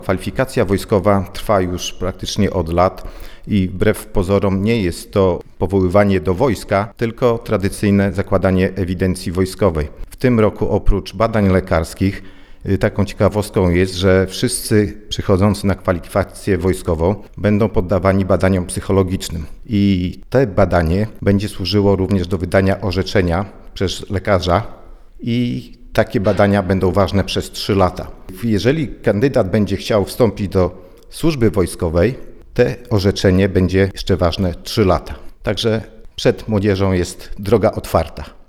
Kwalifikacja wojskowa trwa już praktycznie od lat i wbrew pozorom nie jest to powoływanie do wojska, tylko tradycyjne zakładanie ewidencji wojskowej. W tym roku oprócz badań lekarskich taką ciekawostką jest, że wszyscy przychodzący na kwalifikację wojskową będą poddawani badaniom psychologicznym i te badanie będzie służyło również do wydania orzeczenia przez lekarza i takie badania będą ważne przez 3 lata. Jeżeli kandydat będzie chciał wstąpić do służby wojskowej, to orzeczenie będzie jeszcze ważne 3 lata. Także przed młodzieżą jest droga otwarta.